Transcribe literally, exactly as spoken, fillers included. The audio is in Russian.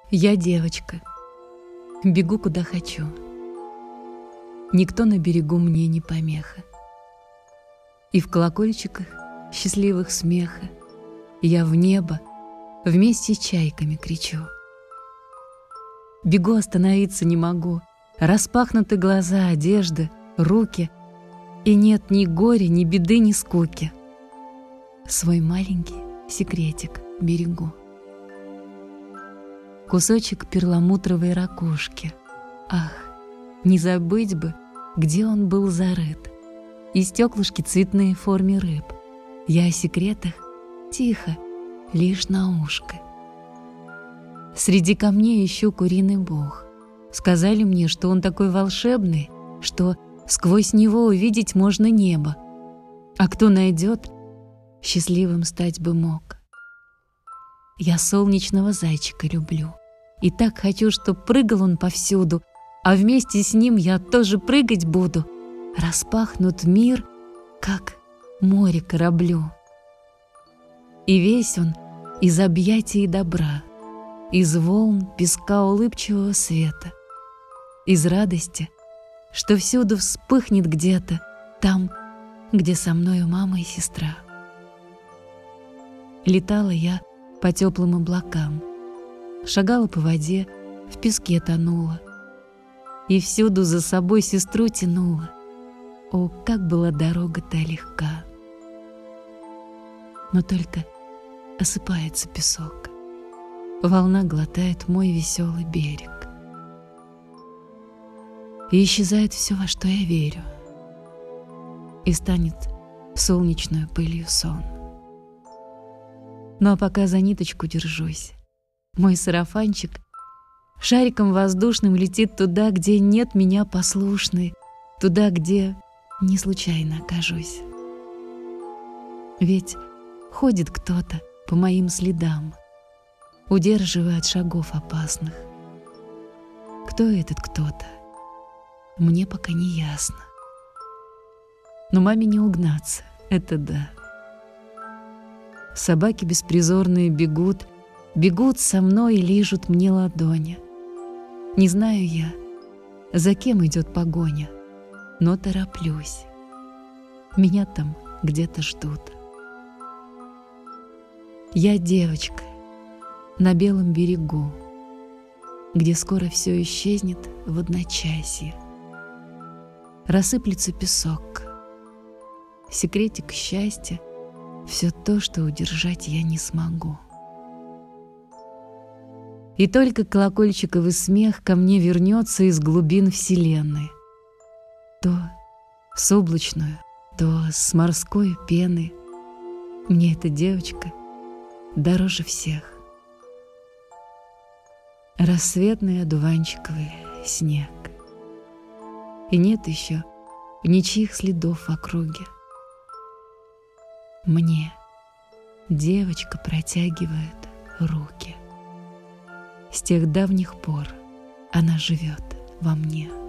Я девочка, бегу куда хочу. Никто на берегу мне не помеха. И в колокольчиках счастливых смеха я в небо вместе с чайками кричу. Бегу, остановиться не могу. Распахнуты глаза, одежда, руки, и нет ни горя, ни беды, ни скуки. Свой маленький секретик берегу. Кусочек перламутровой ракушки. Ах, не забыть бы, где он был зарыт. И стеклышки цветные в форме рыб. Я о секретах тихо, лишь на ушко. Среди камней ищу куриный бог. Сказали мне, что он такой волшебный, что сквозь него увидеть можно небо. А кто найдет, счастливым стать бы мог. Я солнечного зайчика люблю. И так хочу, чтоб прыгал он повсюду, а вместе с ним я тоже прыгать буду. Распахнут мир, как море кораблю. И весь он из объятий добра, из волн песка улыбчивого света, из радости, что всюду вспыхнет где-то, там, где со мною мама и сестра. Летала я по теплым облакам, шагала по воде, в песке тонула, и всюду за собой сестру тянула. О, как была дорога-то легка! Но только осыпается песок, волна глотает мой веселый берег. И исчезает все, во что я верю, и станет солнечную пылью сон. Ну а пока за ниточку держусь, мой сарафанчик шариком воздушным летит туда, где нет меня послушной, туда, где не случайно окажусь. Ведь ходит кто-то по моим следам, удерживая от шагов опасных. Кто этот кто-то, мне пока не ясно. Но маме не угнаться, это да. Собаки беспризорные бегут, бегут со мной и лижут мне ладони. Не знаю я, за кем идет погоня, но тороплюсь. Меня там где-то ждут. Я девочка на белом берегу, где скоро все исчезнет в одночасье. Рассыплется песок, секретик счастья, все то, что удержать я не смогу. И только колокольчиковый смех ко мне вернется из глубин вселенной. То с облачную, то с морской пены. Мне эта девочка дороже всех. Рассветный одуванчиковый снег. И нет еще ничьих следов в округе. Мне девочка протягивает руки. С тех давних пор она живет во мне.